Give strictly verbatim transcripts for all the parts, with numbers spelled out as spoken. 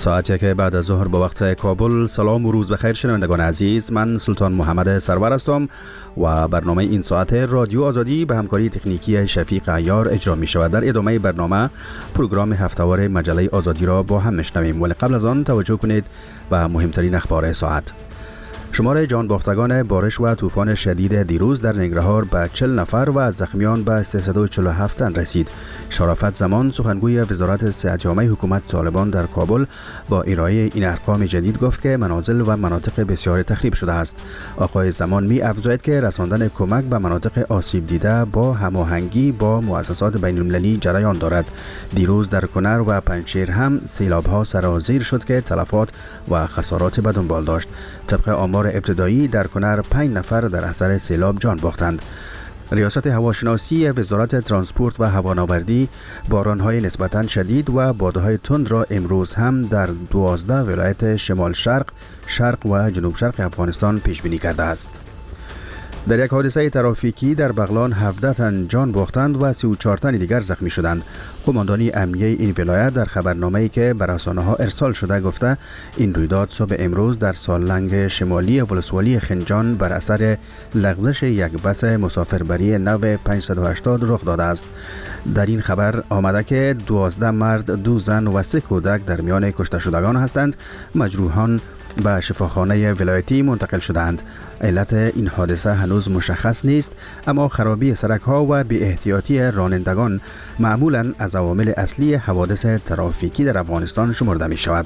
ساعتی که بعد از ظهر با وقت کابل. سلام و روز بخیر شنوندگان عزیز، من سلطان محمد سرور هستم و برنامه این ساعت رادیو آزادی به همکاری تکنیکی شفیق عیار اجرا می شود. در ادامه برنامه پروگرام هفته‌وار مجله آزادی را با هم میشنویم، ولی قبل از آن توجه کنید و مهمترین اخبار ساعت. شمار جانباختگان بارش و طوفان شدید دیروز در ننگرهار به چهل نفر و زخمیان به سیصد و چهل و هفت تن رسید. شرافت زمان سخنگوی وزارت صحت عامه حکومت طالبان در کابل با ارائه این ارقام جدید گفت که منازل و مناطق بسیار تخریب شده است. آقای زمان می افزاید که رساندن کمک به مناطق آسیب دیده با هماهنگی با مؤسسات بین المللی جریان دارد. دیروز در کنر و پنجشیر هم سیلاب‌ها سرازیر شد که تلفات و خسارات به دنبال داشت. طبق آمار ابتدایی در کنر پنج نفر در اثر سیلاب جان باختند. ریاست هواشناسی وزارت ترانسپورت و هوانوردی باران‌های نسبتاً شدید و بادهای تند را امروز هم در دوازده ولایت شمال شرق، شرق و جنوب شرق افغانستان پیش بینی کرده است. در یک حادثه ترافیکی در بغلان هفده تن جان باختند و سی و چهار تن دیگر زخمی شدند. قماندانی امنیه این ولایت در خبرنامه‌ای که به رسانه‌ها ارسال شده گفته این رویداد صبح امروز در سالنگ شمالی ولسوالی خنجان بر اثر لغزش یک بس مسافربری نو پانصد و هشتاد رخ داده است. در این خبر آمده که دوازده مرد، دو زن و سه کودک در میان کشته شدگان هستند. مجروحان به شفاخانه ولایتی منتقل شدند. علت این حادثه هنوز مشخص نیست، اما خرابی سرک‌ها و بی احتیاطی رانندگان معمولاً از عوامل اصلی حوادث ترافیکی در افغانستان شمرده می شود.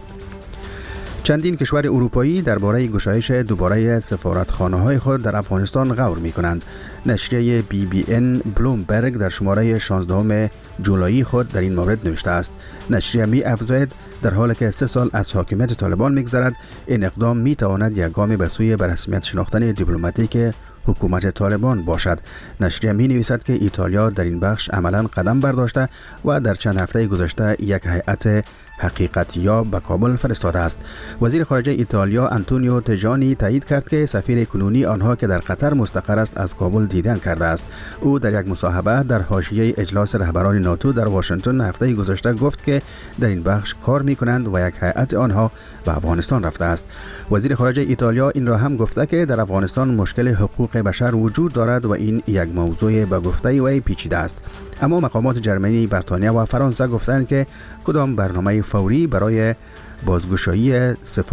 چندین کشور اروپایی درباره گشایش دوباره سفارتخانه‌های خود در افغانستان غور می‌کنند. نشریه بی بی ان بلومبرگ در شماره شانزدهم جولایی خود در این مورد نوشته است. نشریه می افزاید در حالی که سه سال از حاکمیت طالبان می‌گذرد، این اقدام می‌تواند یک گام به سوی به رسمیت شناختن دیپلماتیک حکومت طالبان باشد. نشریه می نویسد که ایتالیا در این بخش عملاً قدم برداشته و در چند هفته گذشته یک هیئت حقیقتیاب به کابل فرستاده است. وزیر خارجه ایتالیا آنتونیو تجانی تایید کرد که سفیر کنونی آنها که در قطر مستقر است از کابل دیدن کرده است. او در یک مصاحبه در حاشیه اجلاس رهبران ناتو در واشنگتن هفته گذشته گفت که در این بخش کار می‌کنند و یک هیئت آنها به افغانستان رفته است. وزیر خارجه ایتالیا این را هم گفته که در افغانستان مشکل حقوق بشر وجود دارد و این یک موضوع به گفته وی پیچیده است. اما مقامات جرمنی، بریتانیا و فرانسه گفتند که کدام برنامه فوری برای بازگشایی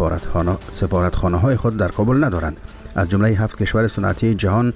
سفارتخانه های خود در کابل ندارند. از جمله هفت کشور صنعتی جهان،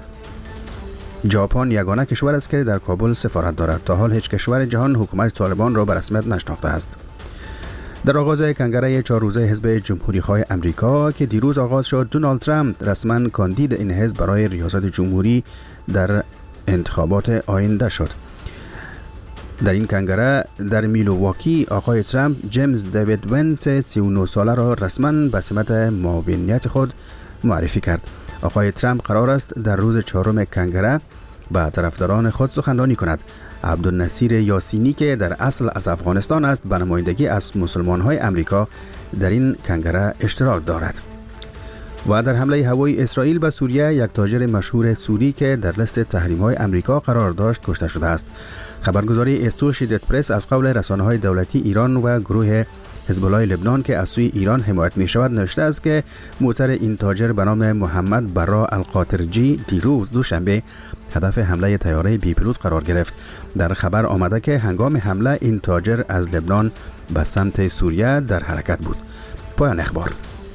ژاپن یگانه کشور است که در کابل سفارت دارد. تا حال هیچ کشور جهان حکومت طالبان را به رسمیت نشناخته است. در آغاز کنگره چهار روزه حزب جمهوری‌خواه امریکا که دیروز آغاز شد، دونالد ترامپ رسما کاندید این حزب برای ریاست جمهوری در انتخابات آینده شد. در این کنگره در میلواکی آقای ترامپ جیمز دیوید ونس سی و نه ساله را رسما به سمت معاونیت خود معرفی کرد. آقای ترامپ قرار است در روز چهارم کنگره با طرفداران خود سخنرانی کند. عبدالنصیر یاسینی که در اصل از افغانستان است به نمایندگی از مسلمان‌های امریکا در این کنگره اشتراک دارد. و در حمله هوایی اسرائیل به سوریه یک تاجر مشهور سوری که در لیست تحریم‌های امریکا قرار داشت کشته شده است. خبرگزاری استوشیدت پرس از قول رسانه‌های دولتی ایران و گروه حزب الله لبنان که از سوی ایران حمایت می‌شود نوشته است که موتر این تاجر به نام محمد برا القاطرجی دیروز دوشنبه هدف حمله طیاره بی پیلوت قرار گرفت. در خبر آمده که هنگام حمله این تاجر از لبنان به سمت سوریه در حرکت بود. پایان اخبار.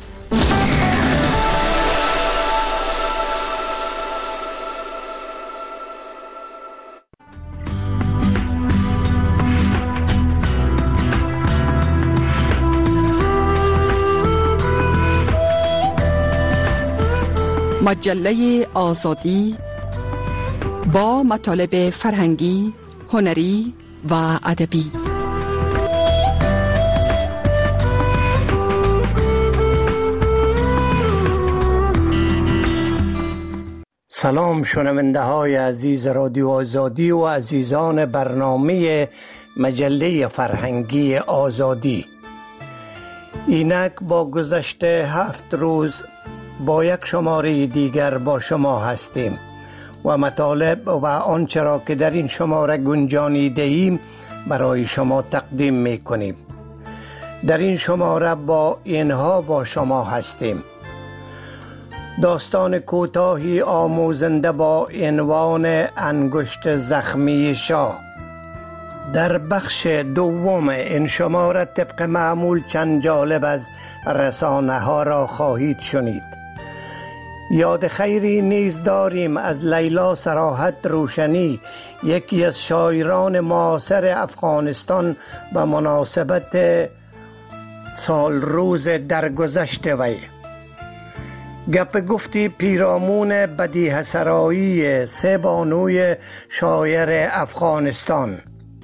مجله آزادی با مطالب فرهنگی، هنری و ادبی. سلام شنونده های عزیز رادیو آزادی و عزیزان برنامه مجله فرهنگی آزادی. اینک با گذشت هفت روز با یک شماره دیگر با شما هستیم و مطالب و آنچه را که در این شماره گنجانیده ایم برای شما تقدیم می کنیم. در این شماره با اینها با شما هستیم. داستان کوتاهی آموزنده با عنوان انگشت زخمی شاه. در بخش دوم این شماره طبق معمول چند جالب از رسانه ها را خواهید شنید. یاد خیری نیز داریم از لیلا صراحت روشنی، یکی از شاعران معاصر افغانستان، به مناسبت سال روز درگذشت وی. گپ گفتی پیرامون بدیهه سرایی سه بانوی شاعر افغانستان.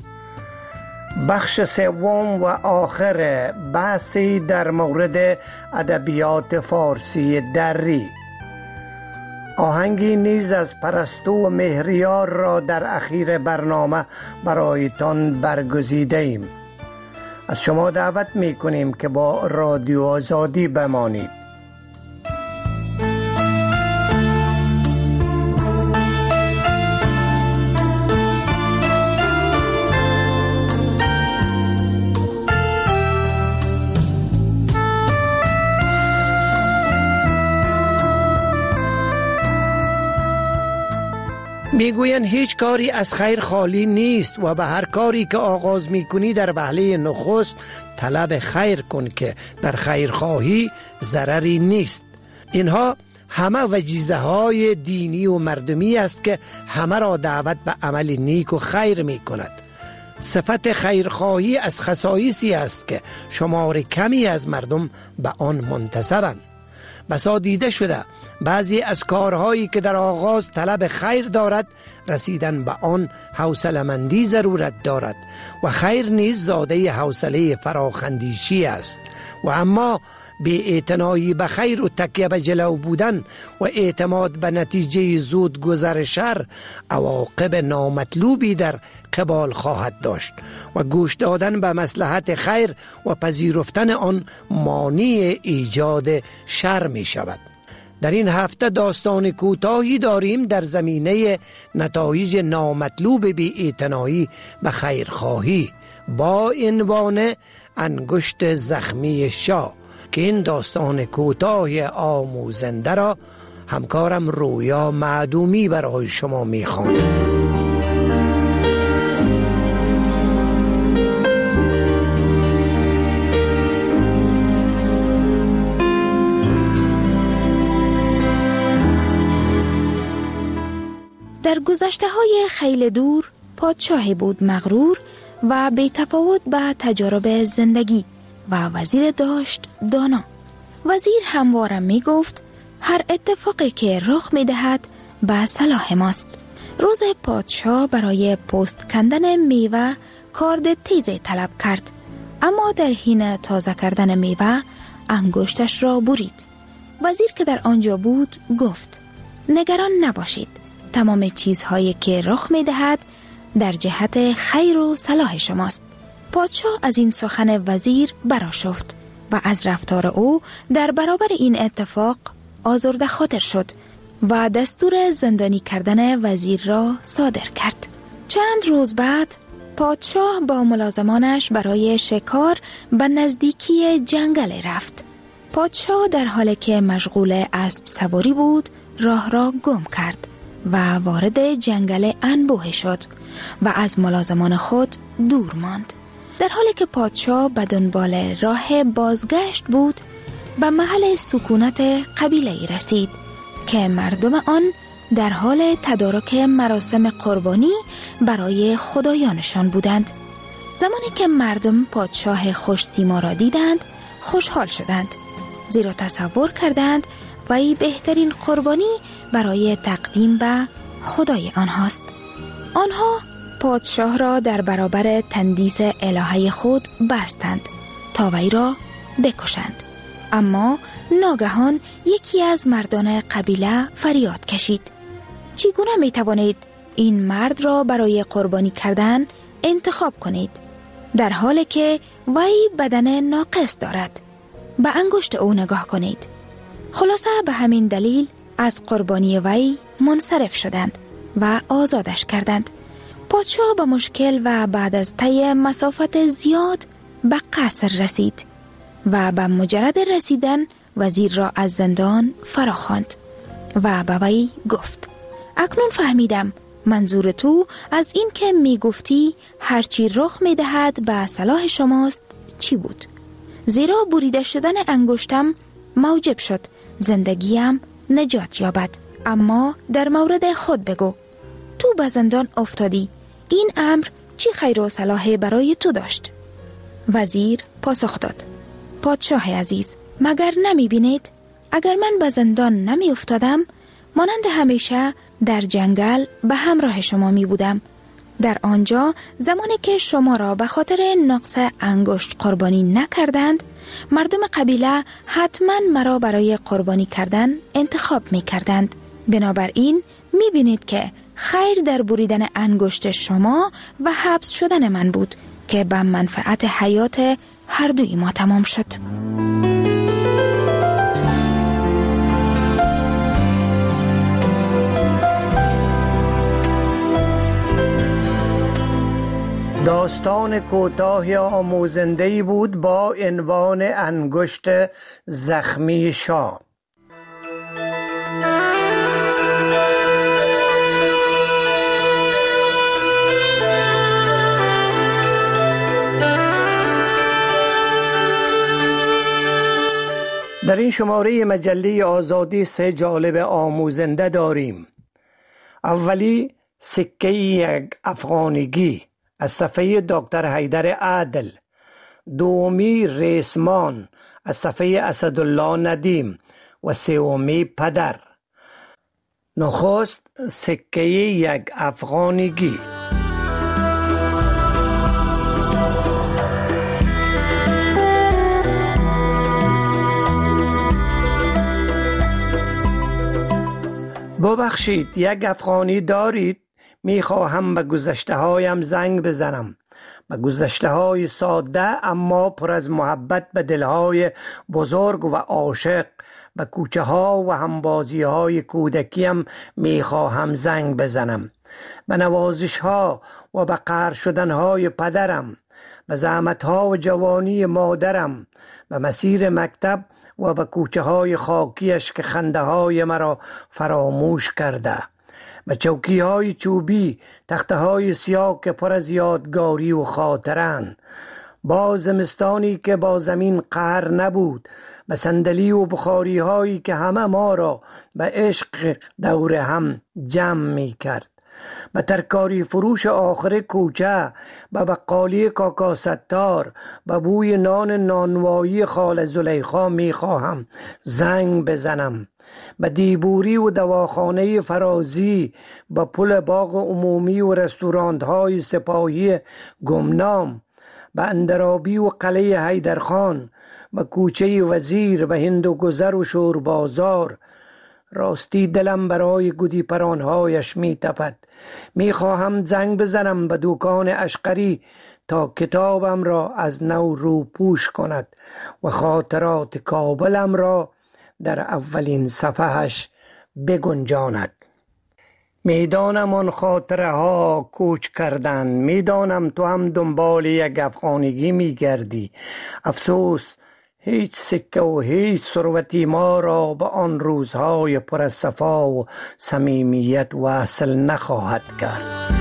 بخش سوم و آخر بحثی در مورد ادبیات فارسی دری. آهنگی نیز از پرستو و مهریار را در اخیر برنامه برایتان برگزیده ایم. از شما دعوت می کنیم که با رادیو آزادی بمانید. میگویند هیچ کاری از خیر خالی نیست و به هر کاری که آغاز میکنی در وهله نخست طلب خیر کن که در خیرخواهی ضرری نیست. اینها همه وجیزه های دینی و مردمی است که همه را دعوت به عمل نیک و خیر می کند. صفت خیرخواهی از خصایصی است که شمار کمی از مردم به آن منتسبند. بسا دیده شده بعضی از کارهایی که در آغاز طلب خیر دارد رسیدن به آن حوصله‌مندی ضرورت دارد و خیر نیز زاده حوصله فراخندیشی است. و اما بی اعتنایی به خیر و تکیه به جلو بودن و اعتماد به نتیجه زود گذر شر عواقب نامطلوبی در قبال خواهد داشت و گوش دادن به مصلحت خیر و پذیرفتن آن مانع ایجاد شر می شود. در این هفته داستان کوتاهی داریم در زمینه نتایج نامطلوب بی اعتنایی به خیرخواهی با عنوان انگشت زخمی شاه که این داستان کوتاه آموزنده را همکارم رویا معدومی برای شما می‌خوانم. در گذشته های خیلی دور پادشاهی بود مغرور و بی تفاوت به تجارب زندگی و وزیر داشت دانا. وزیر همواره می گفت هر اتفاقی که رخ می دهد به صلاح ماست. روز پادشاه برای پوست کندن میوه کارد تیزی طلب کرد، اما در حین تازه کردن میوه انگشتش را برید. وزیر که در آنجا بود گفت نگران نباشید، تمام چیزهایی که رخ می دهد در جهت خیر و صلاح شماست. پادشاه از این سخن وزیر برآشفت و از رفتار او در برابر این اتفاق آزرده خاطر شد و دستور زندانی کردن وزیر را صادر کرد. چند روز بعد پادشاه با ملازمانش برای شکار به نزدیکی جنگل رفت. پادشاه در حالی که مشغول اسب سواری بود راه را گم کرد و وارد جنگل انبوه شد و از ملازمان خود دور ماند. در حالی که پادشاه به دنبال راه بازگشت بود به محل سکونت قبیله‌ای رسید که مردم آن در حال تدارک مراسم قربانی برای خدایانشان بودند. زمانی که مردم پادشاه خوش سیما را دیدند خوشحال شدند، زیرا تصور کردند وی بهترین قربانی برای تقدیم به خدای آنهاست. آنها پادشاه را در برابر تندیس الهه خود بستند تا وی را بکشند. اما ناگهان یکی از مردان قبیله فریاد کشید: چگونه می توانید این مرد را برای قربانی کردن انتخاب کنید در حالی که وی بدن ناقص دارد؟ به انگشت او نگاه کنید. خلاصه به همین دلیل از قربانی وی منصرف شدند و آزادش کردند. پادشاه به مشکل و بعد از طی مسافت زیاد به قصر رسید و به مجرد رسیدن وزیر را از زندان فرا خواند و به وی گفت: اکنون فهمیدم منظور تو از این که می گفتی هرچی رخ می دهد به صلاح شماست چی بود؟ زیرا بریده شدن انگشتم موجب شد زندگیم نجات یابد. اما در مورد خود بگو، تو به زندان افتادی، این امر چی خیر و صلاح برای تو داشت؟ وزیر پاسخ داد: پادشاه عزیز، مگر نمی بینید اگر من به زندان نمی افتادم مانند همیشه در جنگل به همراه شما می بودم. در آنجا زمانی که شما را به خاطر نقص انگشت قربانی نکردند، مردم قبیله حتما مرا برای قربانی کردن انتخاب می کردند. بنابراین می بینید که خیر در بریدن انگشت شما و حبس شدن من بود که به منفعت حیات هر دوی ما تمام شد. داستان کوتاه آموزنده‌ای بود با عنوان انگشت زخمی شاه. در این شماره مجله آزادی سه جالب آموزنده داریم. اولی سکه یک افغانیگی از صفحه دکتر حیدر عادل. دومی ریسمان از صفحه اسدالله ندیم و سومی پدر. نخست سکه یک افغانیگی. ببخشید، یک افغانی دارید؟ میخواهم به گذشته هایم زنگ بزنم، به گذشته های ساده اما پر از محبت به دلهای بزرگ و عاشق، به کوچه ها و همبازی های کودکیم میخواهم زنگ بزنم، به نوازش ها و به قهر شدن های پدرم، به زحمت ها و جوانی مادرم، به مسیر مکتب و به کوچه های خاکیش که خنده های مرا فراموش کرده، به چوکی های چوبی، تخته های سیاه که پر از یادگاری و خاطرند، با زمستانی که با زمین قهر نبود، به صندلی و بخاری هایی که همه ما را به عشق دور هم جمع می کرد، به ترکاری فروش آخر کوچه، به بقالی کاکا ستار، به بوی نان نانوایی خال زلیخا می خواهم زنگ بزنم، به دیبوری و دواخانه فرازی، به پل باغ عمومی و رستوران های سپاهی گمنام، به اندرابی و قلعه حیدرخان، به کوچه وزیر، به هند و گذر و شور بازار. راستی دلم برای گودی پرانهایش می تپد. می خواهم زنگ بزنم به دکان اشقری تا کتابم را از نو روپوش کند و خاطرات کابلم را در اولین صفحهش بگنجاند. میدانم آن خاطره ها کوچ کردن، میدانم تو هم دنبال یک افغانیگی میگردی. افسوس هیچ سکه و هیچ ثروتی ما را به آن روزهای پر از صفا و صمیمیت وصل نخواهد کرد.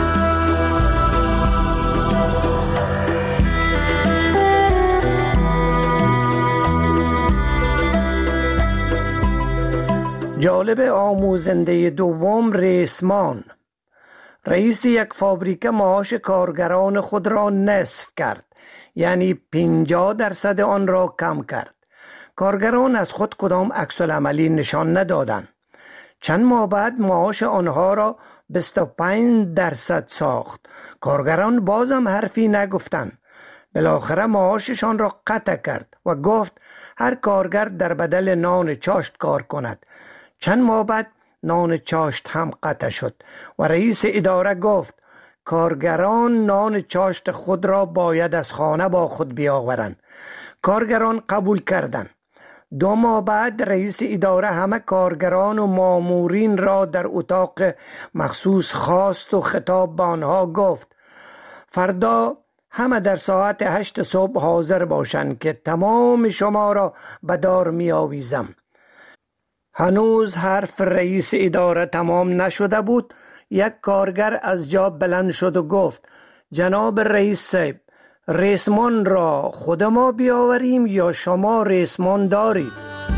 جالب آموزنده دوم ریسمان. رئیس یک فابریکه معاش کارگران خود را نصف کرد، یعنی پنجاه درصد آن را کم کرد. کارگران از خود کدام عکس العملی نشان ندادند. چند ماه بعد معاش آنها را بیست و پنج درصد ساخت. کارگران بازم حرفی نگفتند. بالاخره معاششان را قطع کرد و گفت هر کارگر در بدل نان چاشت کار کند. چند ماه بعد نان چاشت هم قطع شد و رئیس اداره گفت کارگران نان چاشت خود را باید از خانه با خود بیاورند. کارگران قبول کردند. دو ماه بعد رئیس اداره همه کارگران و مامورین را در اتاق مخصوص خواست و خطاب به آنها گفت فردا همه در ساعت هشت صبح حاضر باشند که تمام شما را به دار می آویزم. هنوز حرف رئیس اداره تمام نشده بود. یک کارگر از جا بلند شد و گفت: جناب رئیس صاحب، ریسمان را خود ما بیاوریم یا شما ریسمان دارید؟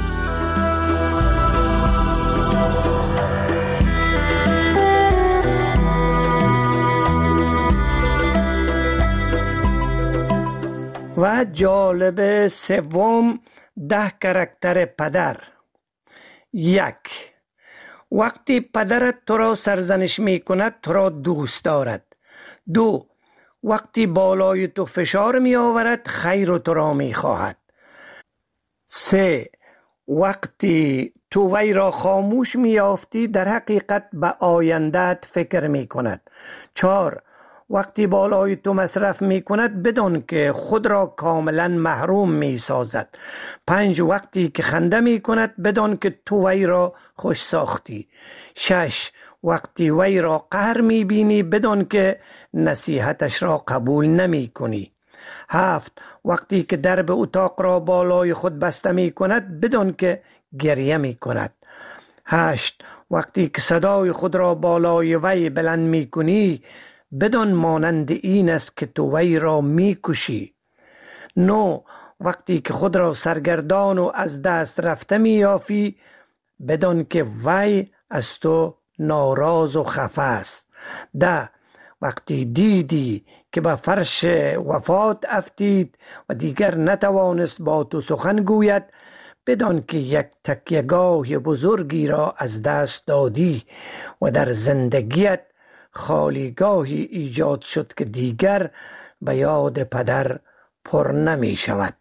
و جالب سوم، ده کاراکتر پدر. یک، وقتی پدرت تو را سرزنش می کند تو را دوست دارد. دو، وقتی بالای تو فشار می آورد خیر تو را می خواهد. سه، وقتی تو وی را خاموش می یافتی در حقیقت به آینده‌ات فکر می کند. چهار، وقتی بالای تو مصرف می کند بدان که خود را کاملا محروم می سازد. پنج، وقتی که خنده می کند بدان که تو وی را خوش ساختی. شش، وقتی وی را قهر می بینی بدان که نصیحتش را قبول نمی کنی. هفت، وقتی که درب اتاق را بالای خود بسته می کند بدان که گریه می کند. هشت، وقتی که صدای خود را بالای وی بلند می کنی بدان مانند این است که تو وی را می کشی. نو، وقتی که خود را سرگردان و از دست رفته می یافی بدان که وی از تو ناراض و خفه است. ده، وقتی دیدی که به فرش وفات افتید و دیگر نتوانست با تو سخن گوید بدان که یک تکیهگاه بزرگی را از دست دادی و در زندگیت خالیگاهی ایجاد شد که دیگر به یاد پدر پر نمی شود.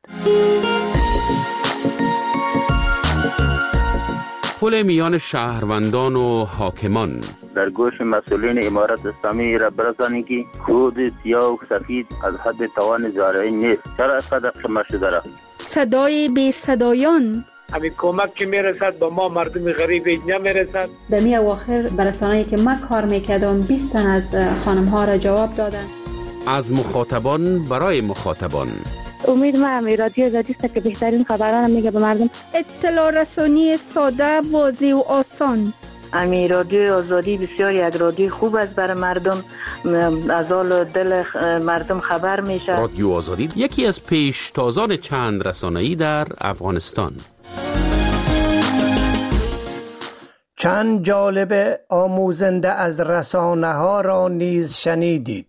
پل میان شهروندان و حاکمان. در گوش مسئولین امارت اسلامی را برسانید که کود سیاه و سفید از حد توان زارعی نیست. چرا اینقدر خمه شده را؟ صدای بی صدایان. همین کمک که میرسد با ما مردم غریب نمیرسد. در می اواخر برسانه‌ای که من کار میکردم بیست تن از خانم ها را جواب دادن. از مخاطبان برای مخاطبان. امید ما هم رادیو آزادی است که بهترین خبران میگه به مردم. اطلاع رسانی ساده، واضح و آسان. امی رادیو آزادی بسیار یک رادیو خوب است برای مردم، از حال دل مردم خبر میشه. رادیو آزادی یکی از پیشتازان چند رسانه‌ای در افغانستان. چند جالب آموزنده از رسانه ها را نیز شنیدید.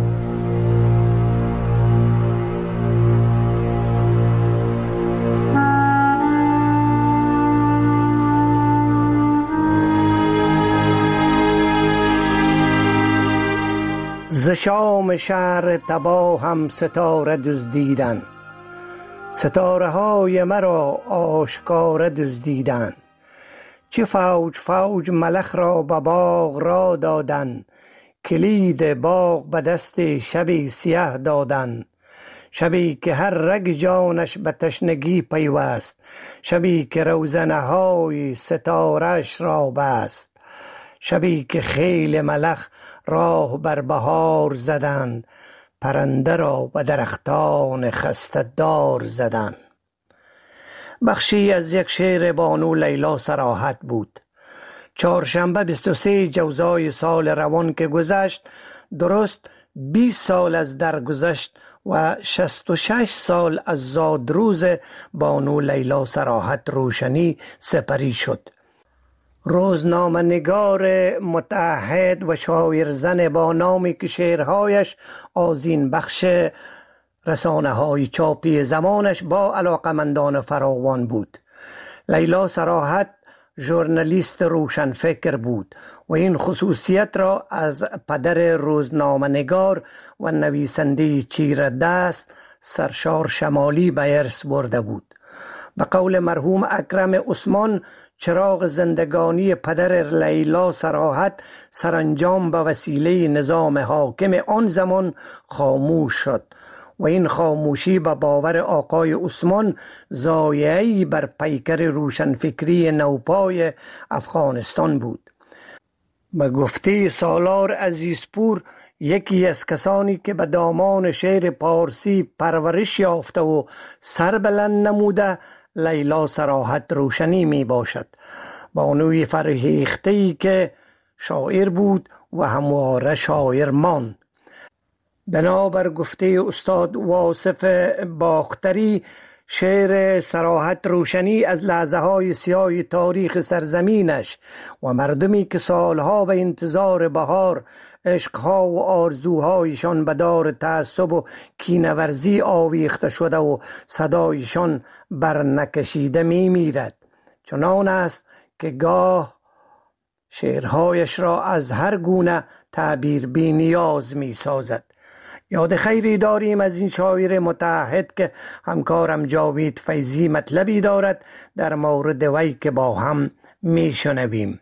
ز شام شهر تباه هم ستاره دزدیدن، ستاره های مرا آشکار دزدیدن. چه فوج فوج ملخ را به باغ را دادن، کلید باغ به دست شبی سیاه دادن. شبی که هر رگ جانش به تشنگی پیوست، شبی که روزنه های ستارش را بست. شبی که خیل ملخ راه بر بهار زدند، پرنده را به درختان خسته دار زدند. بخشی از یک شعر بانو لیلا صراحت بود. چهارشنبه بیست و سه جوزای سال روان که گذشت، درست بیست سال از درگذشت و شصت و شش سال از زادروز بانو لیلا صراحت روشنی سپری شد. روزنامه نگار متعهد و شاعر زن با نامی که شعرهایش آذین بخش رسانه های چاپی زمانش با علاقمندان فراوان بود. لیلا صراحت ژورنالیست روشنفکر بود و این خصوصیت را از پدر روزنامه نگار و نویسنده چیره دست سرشار شمالی به ارث برده بود. به قول مرحوم اکرم عثمان، چراغ زندگانی پدر لیلا صراحت سرانجام به وسیله نظام حاکم آن زمان خاموش شد و این خاموشی به باور آقای عثمان ضایعه‌ای بر پیکر روشنفکری نوپای افغانستان بود. به گفته سالار عزیزپور، یکی از کسانی که به دامان شعر پارسی پرورش یافته و سر بلند نموده لیلا صراحت روشنی می باشد. بانوی فرهیخته‌ای که شاعر بود و همواره شاعر ماند. بنابر گفته استاد واصف باختری، شعر صراحت روشنی از لحظه های سیاه تاریخ سرزمینش و مردمی که سالها به انتظار بهار عشقها و آرزوهایشان به دار تعصب و کینورزی آویخته شده و صدایشان بر نکشیده می میرد. چنان است که گاه شعرهایش را از هر گونه تعبیر بی نیاز می سازد. یاد خیری داریم از این شاعر متعهد که همکارم جاوید فیضی مطلبی دارد در مورد وی که با هم می شنویم.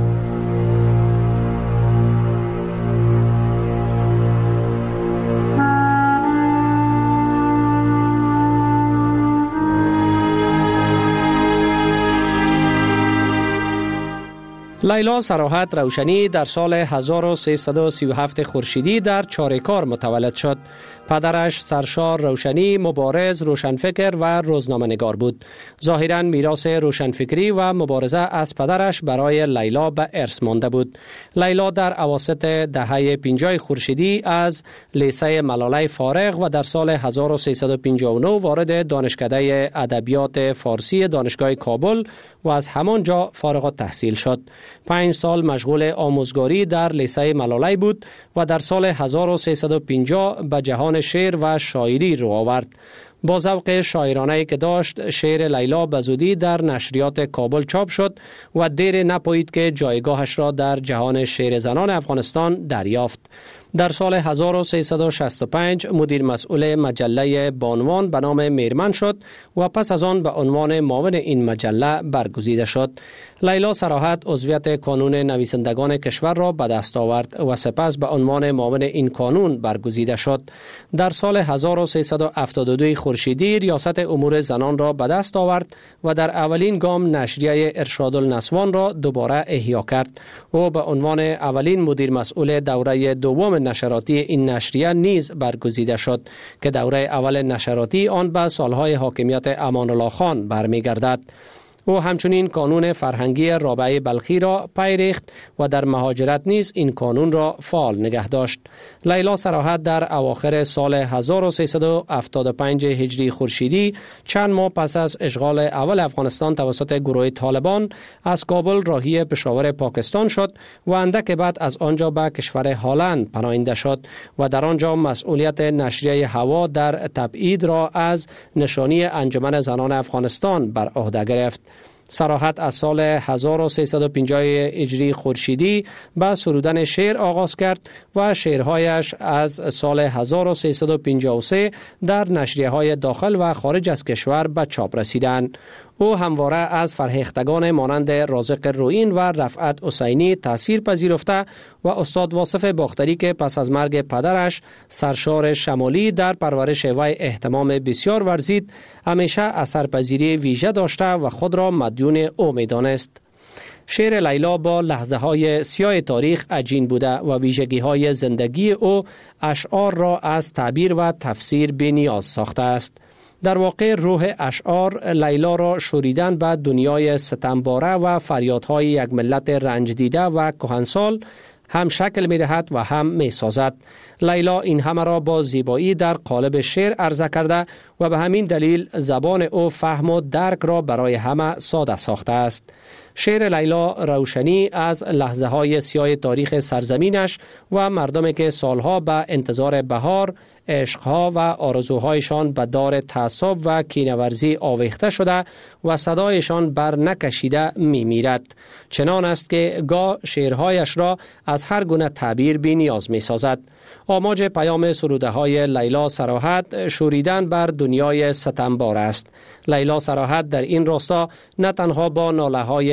لیلا صراحت روشنی در سال هزار و سیصد و سی و هفت خورشیدی در چاریکار متولد شد. پدرش سرشار روشنی مبارز، روشنفکر و روزنامه‌نگار بود. ظاهراً میراث روشنفکری و مبارزه از پدرش برای لیلا به ارث مانده بود. لیلا در اواسط دهه پنجاه خورشیدی از لیسه ملالای فارغ و در سال هزار و سیصد و پنجاه و نه وارد دانشکده ادبیات فارسی دانشگاه کابل و از همانجا فارغ التحصیل شد. پنج سال مشغول آموزگاری در لیسه ملالای بود و در سال هزار و سیصد و پنجاه به جهان شعر و شاعری رو آورد. با ذوق شاعرانه‌ای که داشت، شعر لیلا به زودی در نشریات کابل چاپ شد و دیر نپایید که جایگاهش را در جهان شعر زنان افغانستان دریافت. در سال هزار و سیصد و شصت و پنج مدیر مسئول مجله بانوان به نام میرمن شد و پس از آن به عنوان معاون این مجله برگزیده شد. لیلا صراحت عضویت کانون نویسندگان کشور را به دست آورد و سپس به عنوان معاون این کانون برگزیده شد. در سال هزار و سیصد و هفتاد و دو خورشیدی ریاست امور زنان را به دست آورد و در اولین گام نشریه ارشاد النسوان را دوباره احیا کرد. او به عنوان اولین مدیر مسئول دوره دوم نشراتی این نشریه نیز برگزیده شد که دوره اول نشراتی آن به سالهای حاکمیت امان الله خان برمیگردد. او همچنین کانون فرهنگی رابعه بلخی را پیریخت و در مهاجرت نیز این کانون را فعال نگه داشت. لیلا صراحت در اواخر سال هزار و سیصد و هفتاد و پنج هجری خورشیدی چند ماه پس از اشغال اول افغانستان توسط گروه طالبان از کابل راهی پشاور پاکستان شد و اندک بعد از آنجا به کشور هلند پناهنده شد و در آنجا مسئولیت نشریه هوا در تبعید را از نشانی انجمن زنان افغانستان بر عهده گرفت. صراحت از سال هزار و سیصد و پنجاه هجری خورشیدی به سرودن شعر آغاز کرد و شعرهایش از سال هزار و سیصد و پنجاه و سه در نشریه های داخل و خارج از کشور به چاپ رسیدند. او همواره از فرهیختگان مانند رازق روئین و رفعت حسینی تأثیر پذیرفته و استاد واصف باختری که پس از مرگ پدرش سرشار شمالی در پرورش وی اهتمام بسیار ورزید، همیشه اثرپذیری ویژه داشته و خود را مدیون او می‌دانست. شعر لیلا با لحظه های سیاه تاریخ عجین بوده و ویژگی های زندگی او اشعار را از تعبیر و تفسیر بی‌نیاز ساخته است. در واقع روح اشعار لیلا را شوریدن به دنیای ستمباره و فریادهای یک ملت رنج دیده و کهنسال هم شکل می دهد و هم می سازد. لیلا این همه را با زیبایی در قالب شعر عرضه کرده و به همین دلیل زبان او فهم و درک را برای همه ساده ساخته است. شعر لیلا روشنی از لحظه های سیاه تاریخ سرزمینش و مردمی که سالها به انتظار بهار، عشقها و آرزوهایشان به دار تعصب و کینه‌ورزی آویخته شده و صدایشان بر نکشیده می میرد. چنان است که گاه شعرهایش را از هر گونه تعبیر بی نیاز می سازد. آماج پیام سروده های لیلا صراحت شوریدن بر دنیای ستمبار است. لیلا صراحت در این راستا نه تنها با ناله های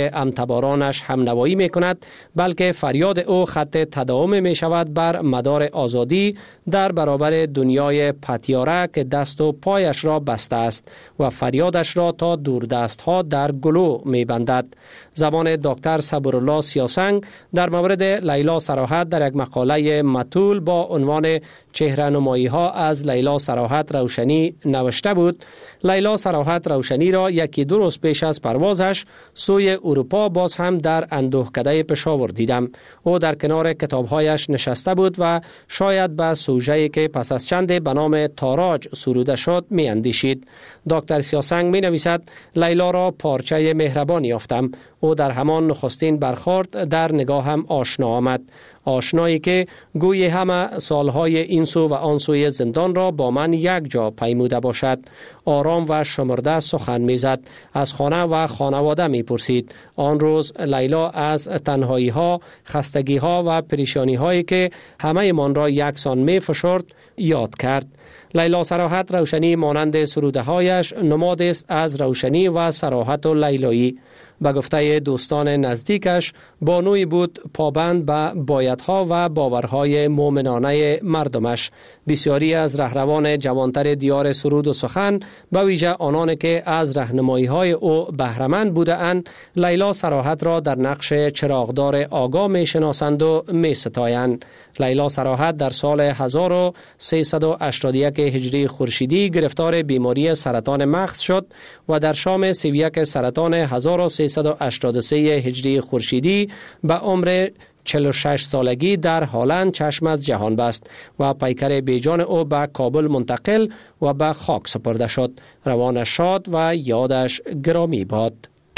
برای همتبارانش همنوایی می کند، بلکه فریاد او خط تداوم می شود بر مدار آزادی در برابر دنیای پتیاره که دست و پایش را بسته است و فریادش را تا دوردست ها در گلو می بندد. زبان دکتر صبرالله سیاسنگ در مورد لیلا صراحت در یک مقاله مطول با عنوان چهره‌نمایی ها از لیلا صراحت روشنی نوشته بود: لیلا صراحت روشنی را یکی دو روز پیش از پروازش سوی اروپا باز هم در اندوهکده پشاور دیدم. او در کنار کتابهایش نشسته بود و شاید به سوژه‌ای که پس از چند به نام تاراج سروده شد می اندیشید. دکتر سیاسنگ می نویسد: لیلا را پارچه مهربانی یافتم. او در همان نخستین برخورد در نگاهم آشنا آمد. آشنایی که گوی همه سالهای این سو و آن سوی زندان را با من یک جا پیموده باشد. آرام و شمرده سخن میزد. از خانه و خانواده می پرسید. آن روز لیلا از تنهایی ها، خستگی ها و پریشانی هایی که همه من را یکسان می فشرد یاد کرد. لیلا صراحت روشنی مانند سروده هایش نماد است از روشنی و صراحت و لیلایی. به گفته دوستان نزدیکش بانوی بود پابند به بایدها و باورهای مؤمنانه مردمش. بسیاری از رهروان جوانتر دیار سرود و سخن، به ویژه آنان که از راهنمایی های او بهره‌مند بودند، لیلا صراحت را در نقش چراغدار آگاه می شناسند و می ستایند. لیلا صراحت در سال هزار و سیصد و هشتاد و یک هجری خورشیدی گرفتار بیماری سرطان مغز شد و در شام سی و یک سرطان هزار و سیصد و هشتاد و سه هجری خورشیدی به عمر چهل و شش سالگی در هالند چشم از جهان بست و پیکر بیجان او به کابل منتقل و به خاک سپرده شد. روانش شاد و یادش گرامی باد.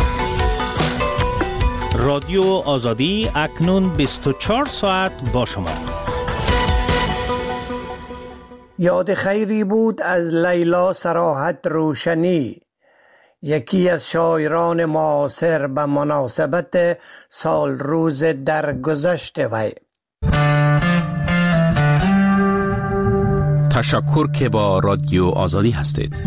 رادیو آزادی اکنون بیست و چهار ساعت با شما. یاد خیری بود از لیلا صراحت روشنی، یکی از شاعران معاصر به مناسبت سال روز درگذشت وی. تشکر که با رادیو آزادی هستید.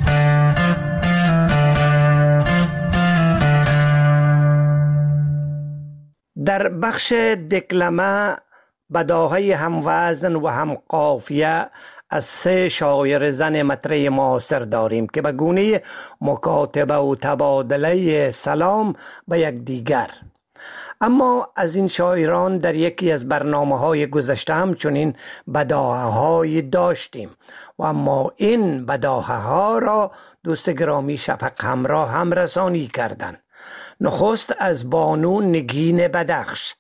در بخش دکلمه بداهه هم وزن و هم قافیه از سه شاعر زن مطرح معاصر داریم که به گونه مکاتبه و تبادله سلام به یک دیگر. اما از این شاعران در یکی از برنامه های گذشته هم چنین بداهه های داشتیم و اما این بداهه ها را دوست گرامی شفق همراه هم رسانی کردند. نخست از بانو نگین بدخش.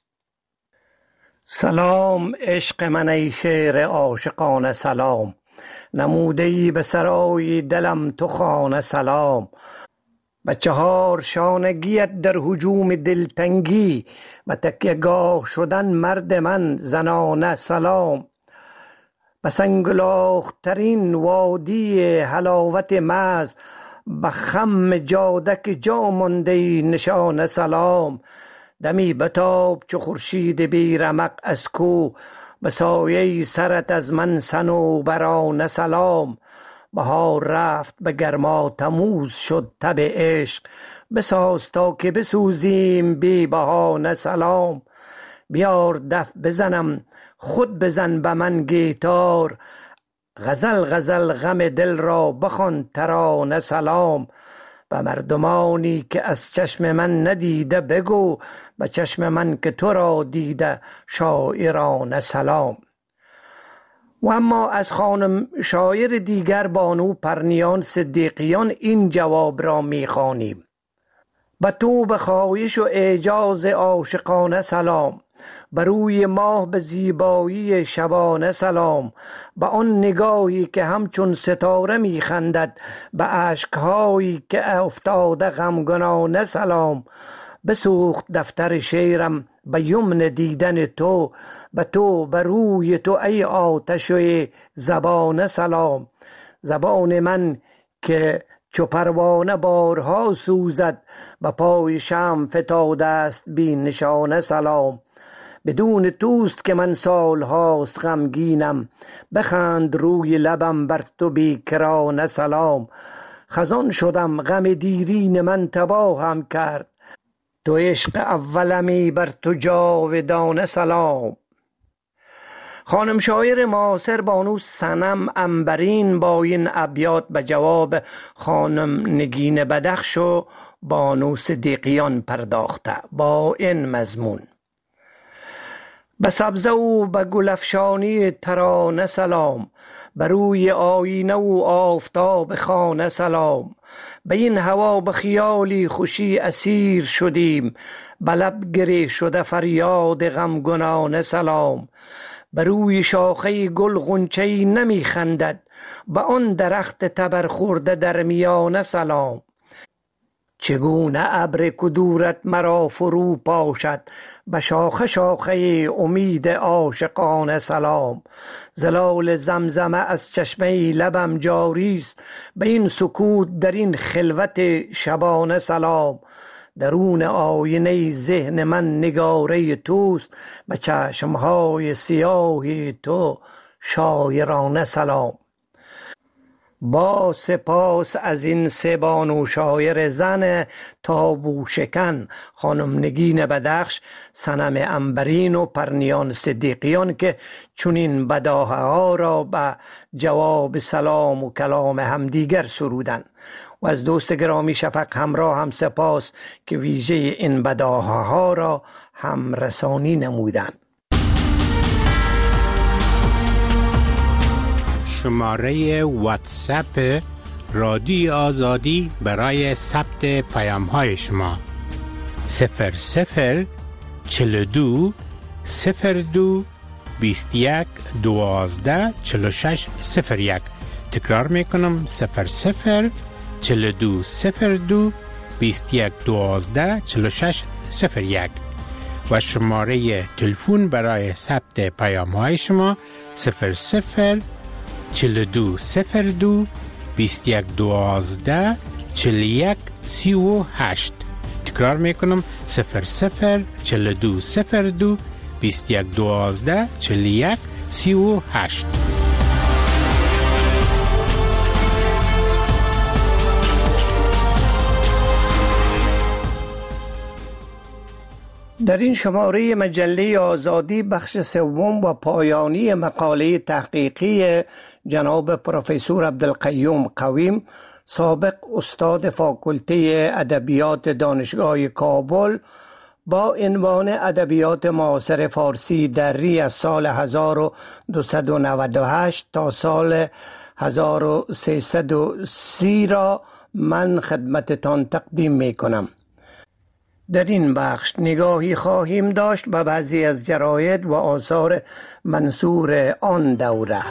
سلام عشق من ای شعر عاشقانه سلام، نموده‌ای به سرای دلم تو خانه سلام. به چهار شانگیت در هجوم دلتنگی و تکیه‌گاه شدن مرد من زنانه سلام. به سنگلاخ‌ترین وادی حلاوت مز به خم جادک جا مانده نشانه سلام. دمی بتاب چو خورشید بی رمق از کو، به سایه سرت از من صنوبرانه سلام. بهار رفت به گرما تموز شد تب عشق، بساز تا که بسوزیم بی بهانه سلام. بیار دف بزنم خود بزن به من گیتار، غزل غزل غم دل را بخوان ترانه سلام. به مردمانی که از چشم من ندیده بگو، به چشم من که تو را دیده شاعرانه سلام. و اما از خانم شاعر دیگر بانو پرنیان صدیقیان این جواب را می‌خوانیم: به تو به خواهش و اعجاز عاشقانه سلام، بر روی ماه به زیبایی شبانه سلام. به آن نگاهی که همچون ستاره میخندد، به اشکهایی که افتاده غمگنانه سلام. بسوخت دفتر شعرم به یمن دیدن تو، به تو به روی تو ای آتش زبانه سلام. زبان من که چو پروانه بارها سوزد، به پای شمع فتاده است بی نشانه سلام. بدون توست که من سال هاست غمگینم، بخند روی لبم بر تو بیکرانه سلام. خزان شدم غم دیرین من تباهم کرد، تو عشق اولمی بر تو جاودانه سلام. خانم شاعر معاصر بانو صنم عنبرین با این ابیات به جواب خانم نگین بدخش و بانو صدیقیان پرداخته با این مضمون: به سبزه و به گلفشانی ترانه سلام، به روی آینه و آفتاب خانه سلام. به این هوا به خیالی خوشی اسیر شدیم، به لب گره شده فریاد غمگنانه سلام. به روی شاخه گل غنچه‌ای نمی خندد، به آن درخت تبر خورده در میانه سلام. چگونه ابر کدورت مرا فرو پاشد، به شاخه شاخه امید عاشقانه سلام. زلال زمزمه از چشمه لبم جاری است، به این سکوت در این خلوت شبانه سلام. درون آینه ذهن من نگاره توست، به چشمهای سیاه تو شاعرانه سلام. با سپاس از این سه بانو شاعر زن تابو شکن، خانم نگین بدخش، صنم عنبرین و پرنیان صدیقیان که چنین بداهه ها را به جواب سلام و کلام همدیگر سرودند. و از دوست گرامی شفق همراه هم سپاس که ویژه این بداهه ها را هم رسانی نمودند. شماره واتساپ رادیو آزادی برای ثبت پیام های شما: صفر صفر چهل و دو صفر دو بیست و یک دوازده چهل و شش صفر یک. تکرار میکنم: صفر صفر چهل و دو صفر دو بیست و یک دوازده چهل و شش صفر یک. و شماره تلفن برای ثبت پیام های شما: صفر صفر چهل و دو صفر دو بیست و یک دوازده چهل و یک سی و هشت. تکرار میکنم: صفر صفر چهل و دو صفر دو بیست و یک دوازده چهل و یک سی و هشت. در این شماره مجله آزادی بخش سوم و پایانی مقاله تحقیقی جناب پروفسور عبدالقیوم قویم، سابق استاد فاکولته ادبیات دانشگاه کابل، با عنوان ادبیات معاصر فارسی دری از سال هزار و دویست و نود و هشت تا سال هزار و سیصد و سی را من خدمتتان تقدیم می کنم. در این بخش نگاهی خواهیم داشت به بعضی از جراید و آثار منثور آن دوره.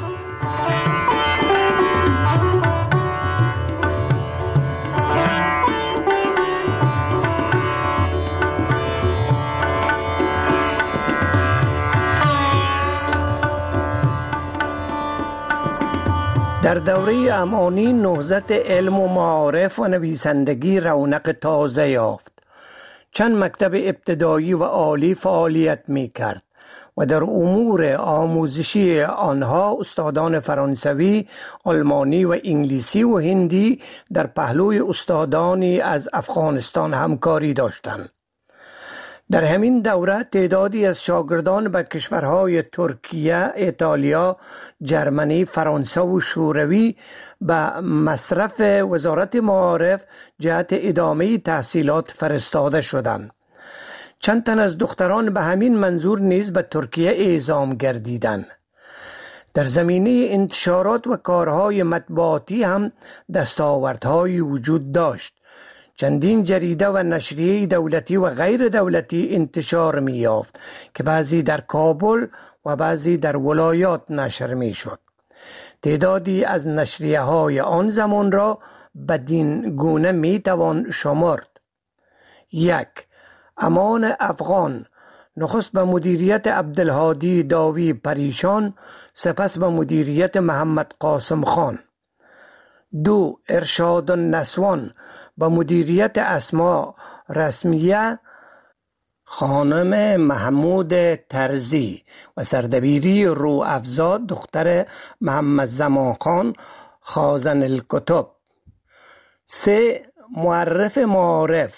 در دوره امانی نهضت علم و معارف و نویسندگی رونق تازه یافت. چند مکتب ابتدایی و عالی فعالیت می کرد و در امور آموزشی آنها استادان فرانسوی، آلمانی و انگلیسی و هندی در پهلوی استادانی از افغانستان همکاری داشتند. در همین دوره تعدادی از شاگردان به کشورهای ترکیه، ایتالیا، جرمنی، فرانسه و شوروی به مصرف وزارت معارف جهت ادامه تحصیلات فرستاده شدند. چند تن از دختران به همین منظور نیز به ترکیه اعزام گردیدند. در زمینه انتشارات و کارهای مطبوعاتی هم دستاوردهایی وجود داشت. چندین جریده و نشریه دولتی و غیر دولتی انتشار می یافت که بعضی در کابل و بعضی در ولایات نشر می شد. تعدادی از نشریه های آن زمان را بدین گونه می توان شمرد: یک، امان افغان، نخست به مدیریت عبدالهادی داوی پریشان، سپس به مدیریت محمد قاسم خان. دو، ارشاد النسوان، با مدیریت اسماء رسمیه خانم محمود ترزی و سردبیری رو افزا دختر محمد زمان خان خازن الکتب. سه، معرف معارف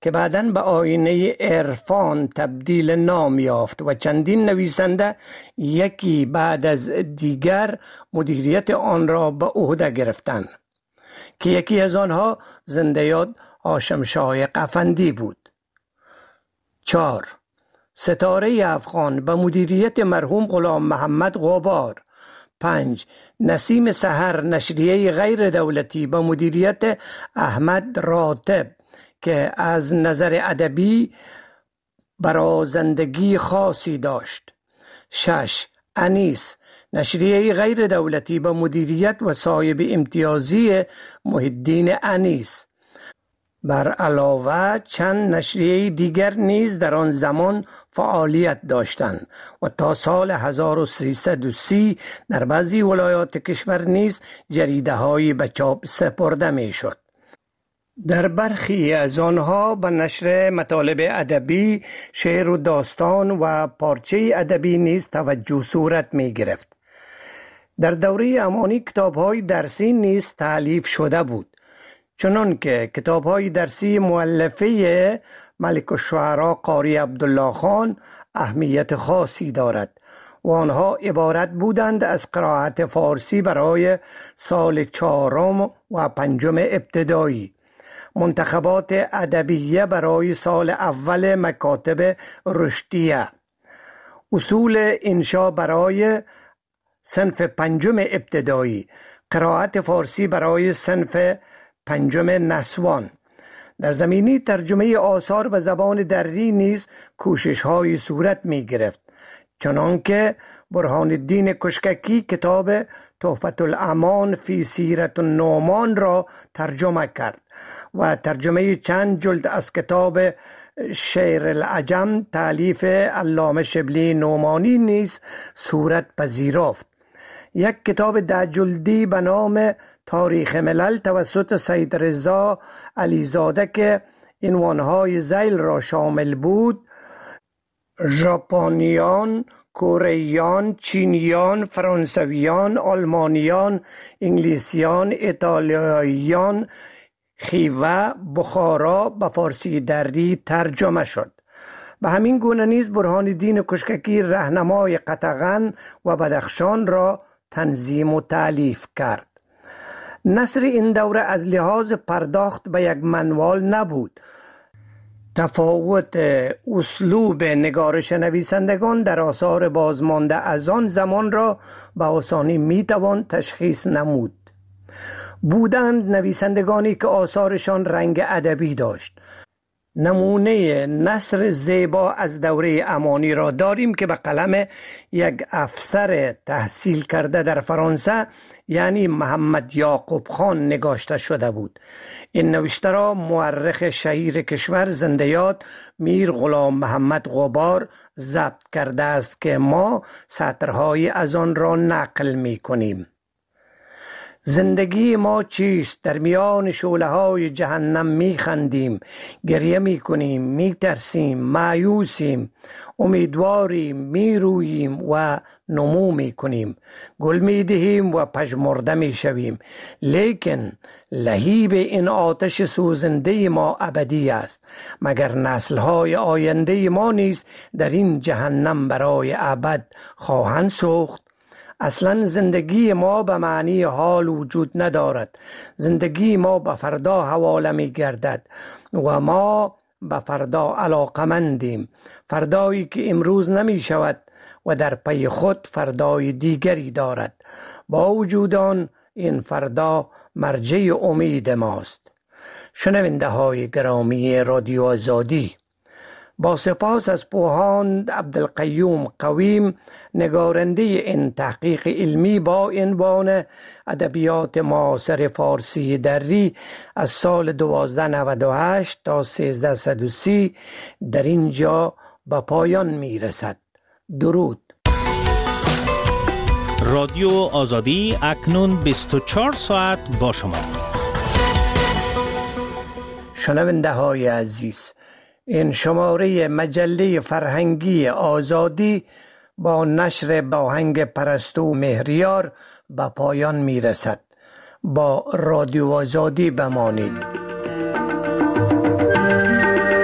که بعداً به آینه عرفان تبدیل نام یافت و چندین نویسنده یکی بعد از دیگر مدیریت آن را به عهده گرفتند که یکی از آنها زنده یاد هاشم شاه قفندی بود. چهار. ستاره افغان به مدیریت مرحوم غلام محمد غبار. پنج. نسیم سحر نشریه غیر دولتی به مدیریت احمد راتب که از نظر ادبی برازندگی خاصی داشت. شش. انیس نشریه غیر دولتی به مدیریت و صاحب امتیازی محی الدین انیس. بر علاوه چند نشریه دیگر نیز در آن زمان فعالیت داشتند و تا سال هزار و سیصد و سی در بعضی ولایات کشور نیز جریده هایی به چاپ سپرده می شد. در برخی از آنها به نشر مطالب ادبی، شعر و داستان و پارچه ادبی نیز توجه صورت می گرفت. در دوره امانی کتاب‌های درسی نیز تألیف شده بود، چنان که کتاب‌های درسی مؤلفه ملک الشعراء قاری عبدالله خان اهمیت خاصی دارد و آنها عبارت بودند از قرائت فارسی برای سال چهارم و پنجم ابتدایی، منتخبات ادبیه برای سال اول مکاتب رشدیه، اصول انشا برای صنف پنجم ابتدایی، قرائت فارسی برای صنف پنجم نسوان. در زمینه ترجمه آثار به زبان دری نیز کوشش های صورت می گرفت، چنانکه برهان الدین کشککی کتاب تحفة الامان فی سیرت النعمان را ترجمه کرد و ترجمه چند جلد از کتاب شعر العجم تألیف علامه شبلی نعمانی نیز صورت پذیرفت. یک کتاب ده جلدی به نام تاریخ ملل توسط سید رضا علیزاده که عنوانهای ذیل را شامل بود: ژاپنیان، کوره‌ایان، چینیان، فرانسویان، آلمانیان، انگلیسیان، ایتالیاییان، خیوه، بخارا به فارسی دری ترجمه شد. به همین گونه نیز برهان الدین کشککی راهنمای قطغن و بدخشان را تنظیم و تألیف کرد. نثر این دوره از لحاظ پرداخت به یک منوال نبود. تفاوت اسلوب نگارش نویسندگان در آثار بازمانده از آن زمان را به آسانی میتوان تشخیص نمود. بودند نویسندگانی که آثارشان رنگ ادبی داشت. نمونه نثر زیبا از دوره امانی را داریم که به قلم یک افسر تحصیل کرده در فرانسه یعنی محمد یعقوب خان نگاشته شده بود. این نوشته را مورخ شهیر کشور زنده یاد میر غلام محمد غبار ضبط کرده است که ما سطرهای از آن را نقل می کنیم. زندگی ما چیست؟ در میان شعله های جهنم می خندیم، گریه می کنیم، می ترسیم، مایوسیم، امیدواریم، می روییم و نمو می کنیم، گل می دهیم و پژمرده می شویم، لیکن لهیب این آتش سوزنده ما ابدی است. مگر نسل های آینده ما نیز در این جهنم برای ابد خواهند سوخت؟ اصلا زندگی ما به معنی حال وجود ندارد. زندگی ما به فردا حواله می گردد و ما به فردا علاقمندیم، فردایی که امروز نمی شود و در پی خود فردای دیگری دارد. با وجود آن این فردا مرجع امید ماست. شنونده های گرامی رادیو آزادی، با سپاس از پوهاند عبدالقیوم قویم نگارنده این تحقیق علمی با عنوان ادبیات معاصر فارسی دری از سال دوازده نود و هشت تا سیزده صد و سی در اینجا به پایان می رسد. درود. رادیو آزادی اکنون بیست و چهار ساعت با شما. شنونده های عزیز، این شماره مجله فرهنگی آزادی با نشر باهنگ پرستو مهریار به پایان می رسد. با رادیو آزادی بمانید.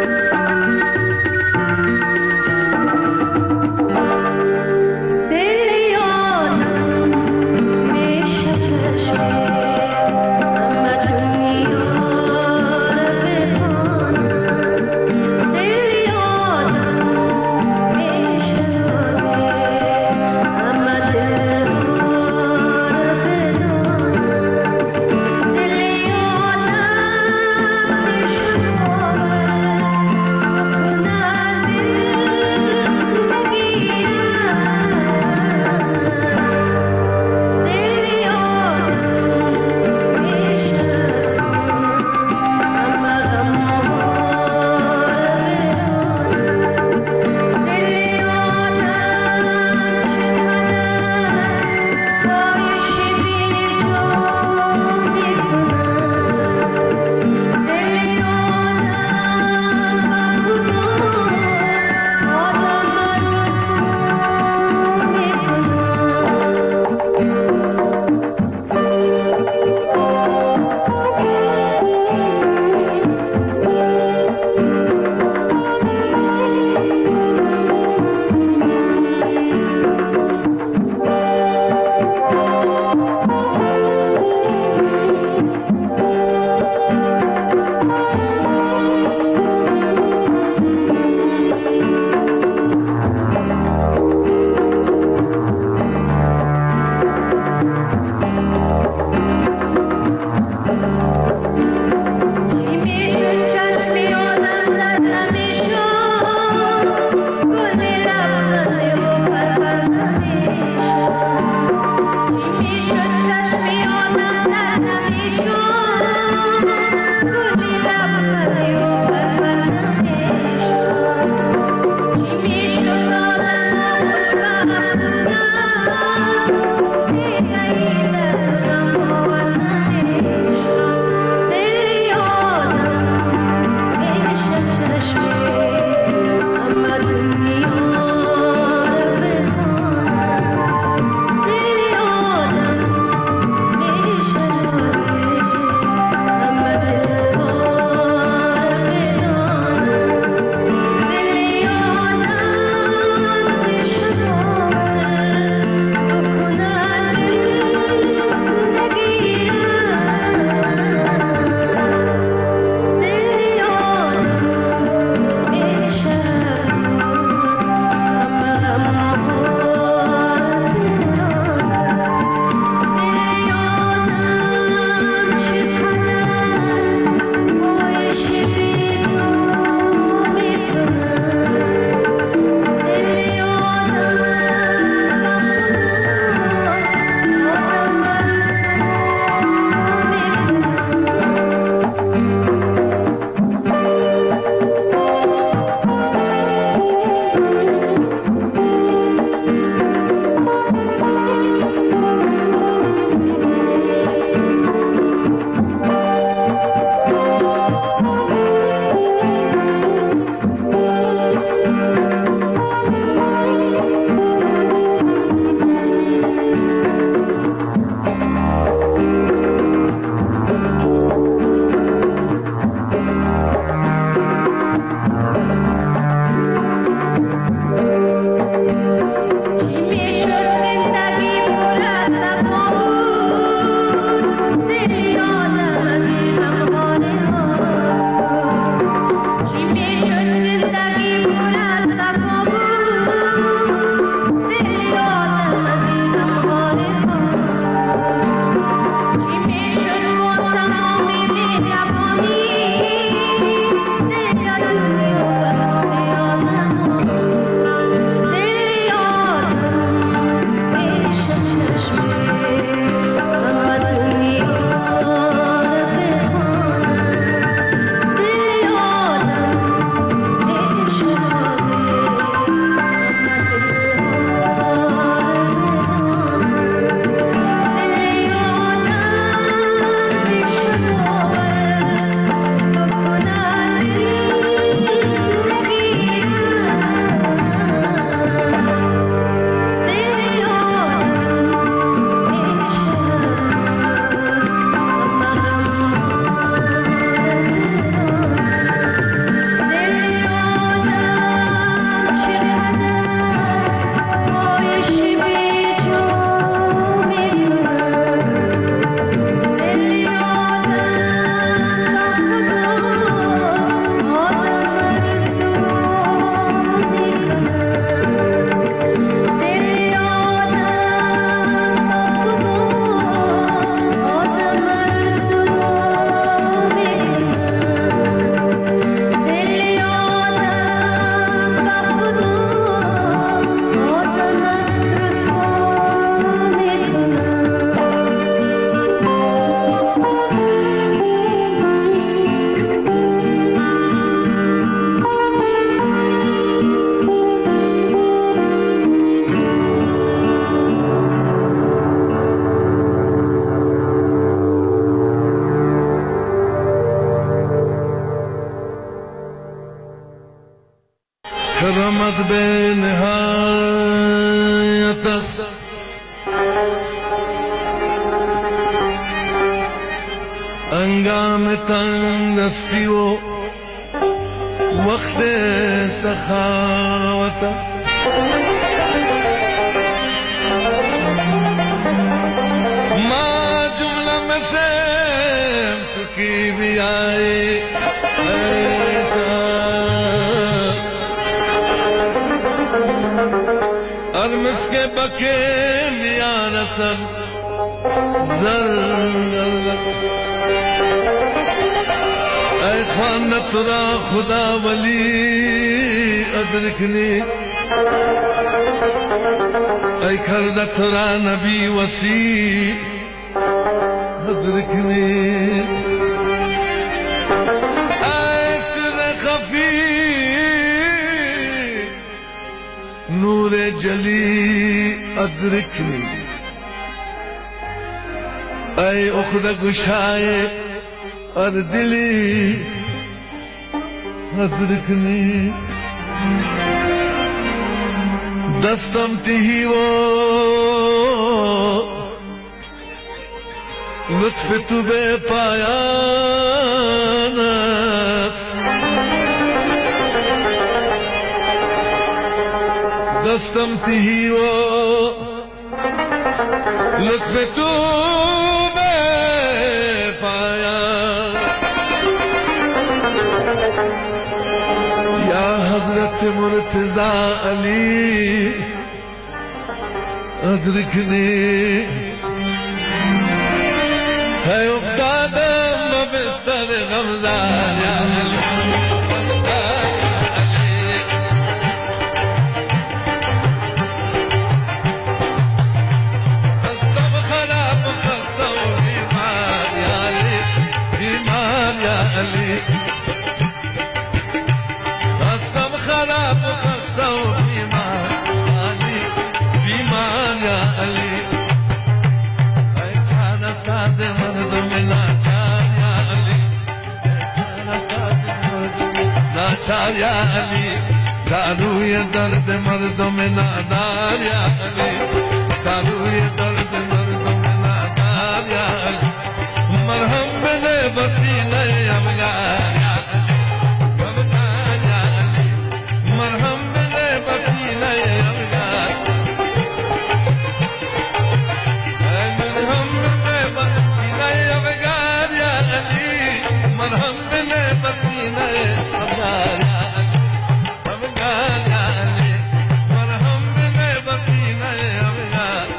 انگام تنگستی و وقت سخاوت ما جملہ میں سے کی بھی آئے ایسا ارمس کے بکے میاں رسل اے خوان ترا خدا ولی ادرکنی اے کھرد ترا نبی وسیع ادرکنی اے سر خفی نور جلی ادرکنی اے اخد گشائے اور دلی ادرکنی دستم تہی وہ لطف تو بے پایا دستم تہی وہ لطف تو حضرت مرتضی علی ادرکنی ہے افتادم بستر غمزان یا علی خستم خراب خستم بیمار یا علی بیمار یا علی خراب خستہ و بیمار علی بیمار یا علی اے چھانا ساز مرد میں ناچار یا علی اے چھانا ساز مرد میں ناچار یا علی داروی درد مرد میں نادار یا علی داروی درد مرد میں نادار یا علی مرہم بنے بسیلہ ابیار یا علی مرہم بنے بسیلہ ابیار مرہم بنے بسیلہ ابیار یا علی مرہم بنے بسیلہ ابیار یا علی ابیار یا علی مرہم بنے بسیلہ ابیار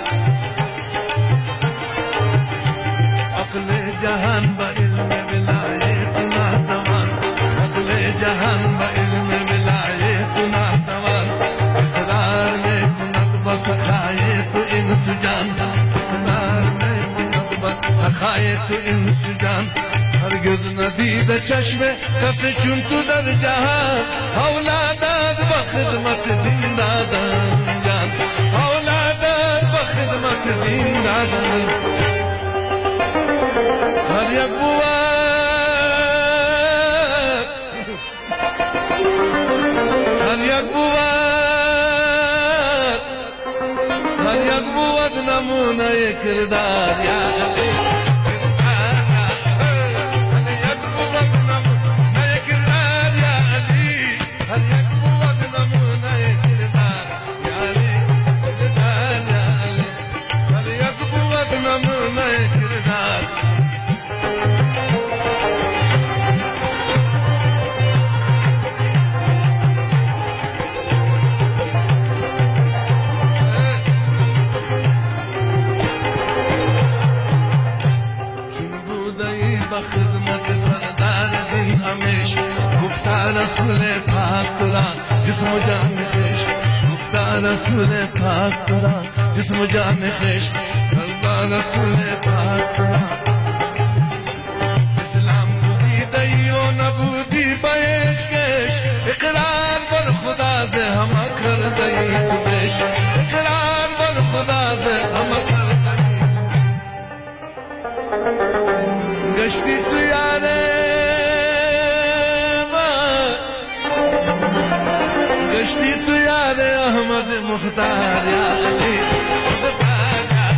عقل جہان با علم ولایت ناتوان عقل جہان با علم ولایت ناتوان اقرار میں کنت بس کھائے تو انس جان اقرار میں کنت بس کھائے تو انس جان ہرگز ندید چشم کس چون تو در جہان اولادات بخدمت دین دادن جان اولادات بخدمت دین دادن ہر یک بود ہر یک بود ہر یک بود نمونہ کردار یا علی رسول پاک ترا جسم و جان خوش گفتار رسول پاک ترا جسم و جان خوش اللہ رسول پاک ترا اسلام بودی دی و نبودی بیش کش اقرار بر خدا دے ہم کر دی تو بیش اقرار بر خدا دے ہم کر دی گشتی تو یارے گشتی تو یار احمد مختار یا علی مختار یا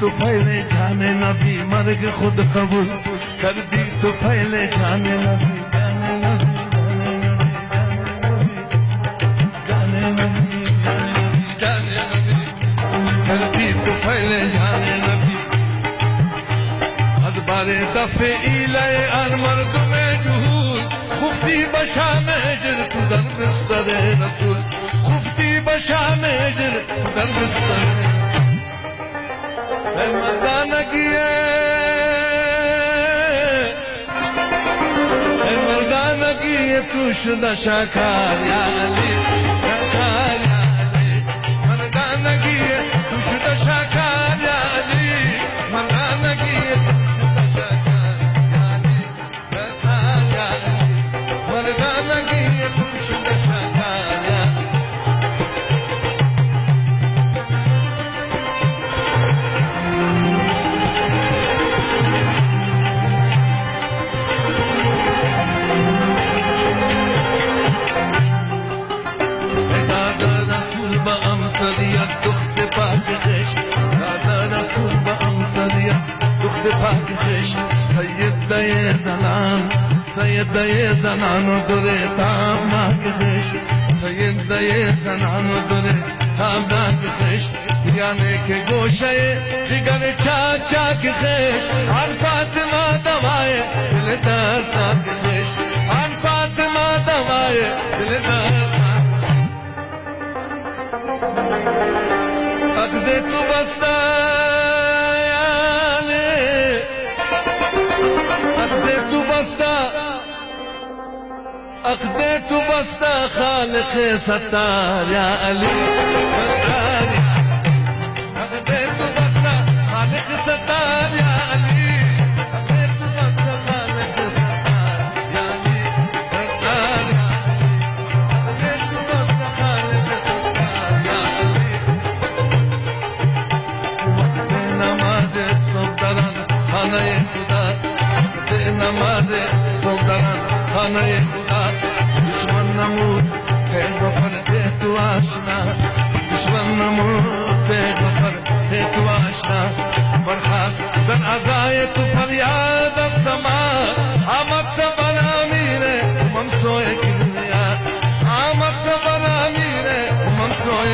پهل جان نبی مرگ خود قبول کردی تو پهل جان نبی کردی تو پهل جان نبی از بار دفع ایله ار مردم جهول خفتی بشام اجر تو در بستر رسول خفتی بشام اجر تو در بستر مردانگیه مردانگیه تو شده شکار یا علی شکار یا علی مردانگیه تو شده شکار یا علی مردانگیه تو شده شکار یا علی شکار یا علی مردانگیه تو شده شکار یا علی امثالیت دخت پاکش دادا رسول با امثالیت دخت پاکش سید دای زنان سید دای زنان و دوره تام ناکش سید دای زنان و دوره تام ناکش یعنی که گوشه جگر چا چا کش آن فاطمه دوای دل درد ناکش آن فاطمه دوای دل درد اقده تو بستا یعنی اقده تو بستا اقده تو بستا خالق ستار یا علی ستار یا اقده تو بستا خالق ستار یا علی اقده تو بستا خالق ستار یا علی ستار یا اقده تو بستا خالق ستار یا علی نماز صبح دران خانه خدا ده نماز صبح دران خانه خدا دشمن نمود پیغمبر ده تو آشنا دشمن نمود پیغمبر ده تو آشنا برخاست در عزای تو فریاد السما آمد سبن امیر منصوی کلیات آمد سبن امیر منصوی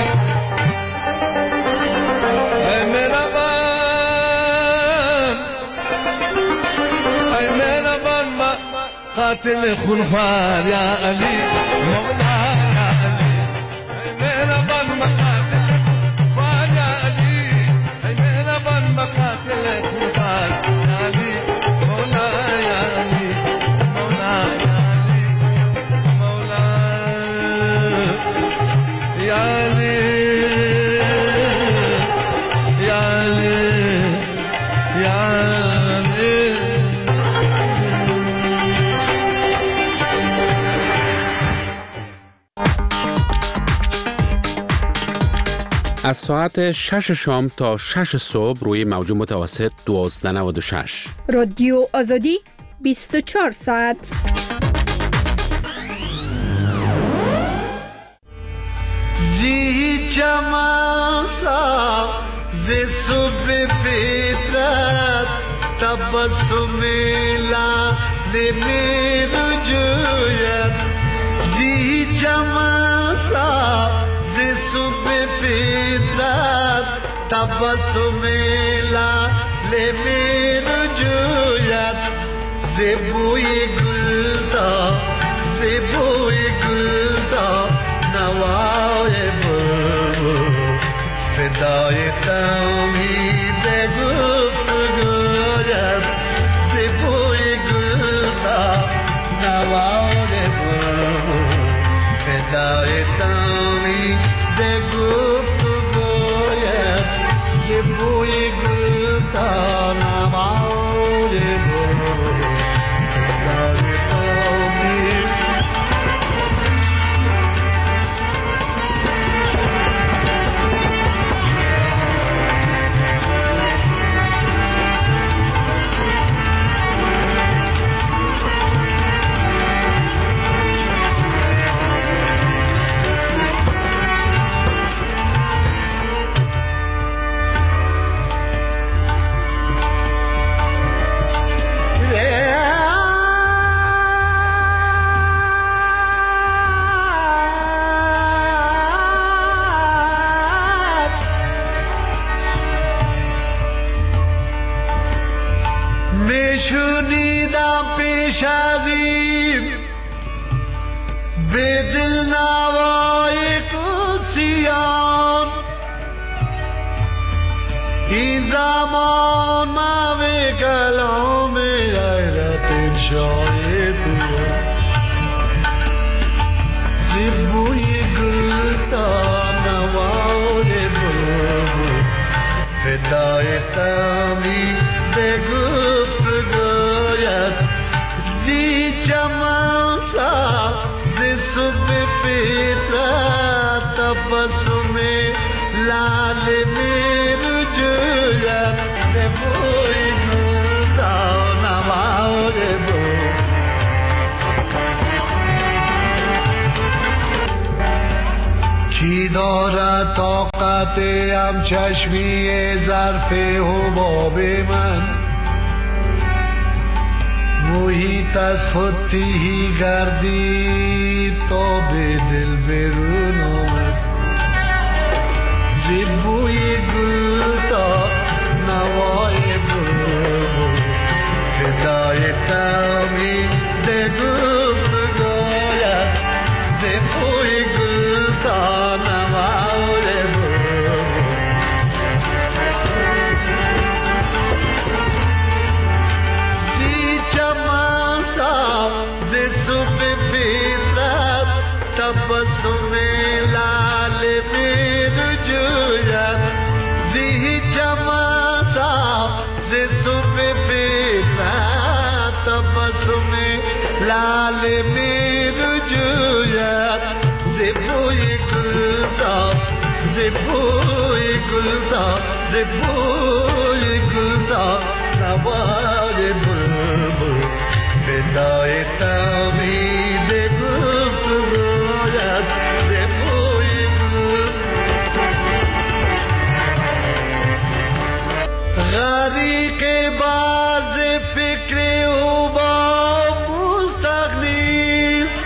اے میرا قاتل خنفار یا علی مولا یا علی میرا بن مقاتل خنفار یا علی میرا بن مقاتل خنفار یا علی مولا یا علی مولا یا علی مولا یا علی یا علی یا علی از ساعت شش شام تا شش صبح روی موج متوسط دوازده نود و شش رادیو آزادی بیست و چهار ساعت. زی جماسا زی صبح فطرت تبسم لا نمیرو جوید زی جماسا زی صبح فطرت تبسم لا نمیرو جوید زی بوی گلدا زی بوی گلدا نوای بو فدای توحید گفتگویت زی بوی گلدا نوای بو فدای توحید گفتگویت زی بوی گلدا نوای بو فدای توحید میشونیدم پیش از این به دل نوای قدسیان این زمان ما به کلام غیرت شای تو زیبوی گل تا نوای بلبل فدای تمی به گفت گوید زی چمن سا زی صبح فطرت تبسم لال میرو جوید زبوی گل تا نوای بلبل کی دارد طاقت هم چشمی ظرف حباب من محیط از خود تیهی گردید تا به دل برون آمد زیبوی گل تا نوای بلبل فدای تمی دگفت گوید زیبوی گل تا نوای بلبل زی چمن سا زی صبح فطرت تبسم لال میرو جوید زی چمن سا زی صبح فطرت تبسم لال میرو جوید زیبوی گل تا زیبوی گل تا زیبوی گل تا نوای بلبل فدای تمید گفت گوید زیبوی گل غریق باز فکر او با مستغنیست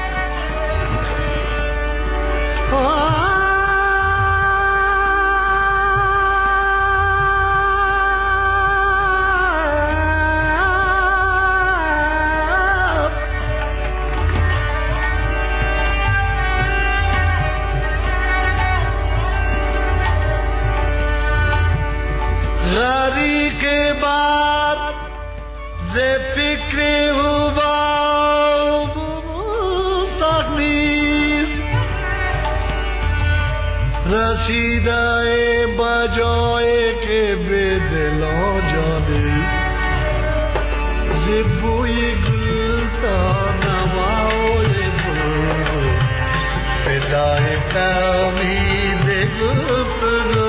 غریق باد ز فکر او با مستغنیست رسیده بجای که به دل آجانیست زیبوی گل تا نوای بلبل فدای تمید گفت